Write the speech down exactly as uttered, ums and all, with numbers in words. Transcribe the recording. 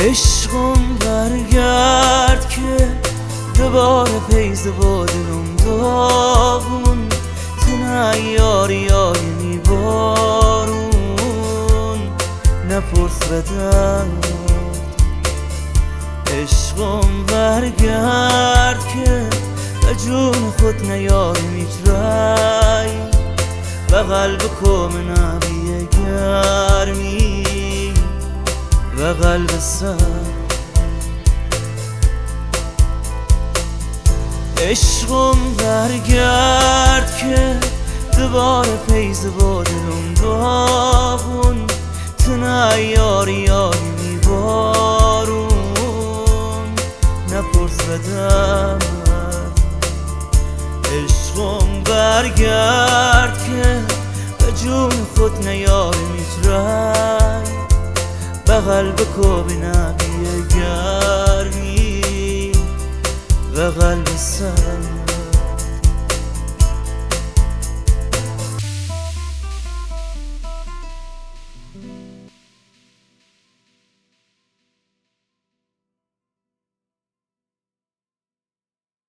عشقم برگرد که دوباره پیز و دلم داغون تو نه یاری یاری میبارون نپرس بدم عشقم برگرد که به جون خود نیاری میترای و قلب کم نبی گرمی و قلب سر عشقم برگرد که دوباره پیز با دلم داغون تو نه یاری یاری میبارون نپرس بدم عشقم برگرد که به جون خود نیاری میترای به قلب کوبی نبی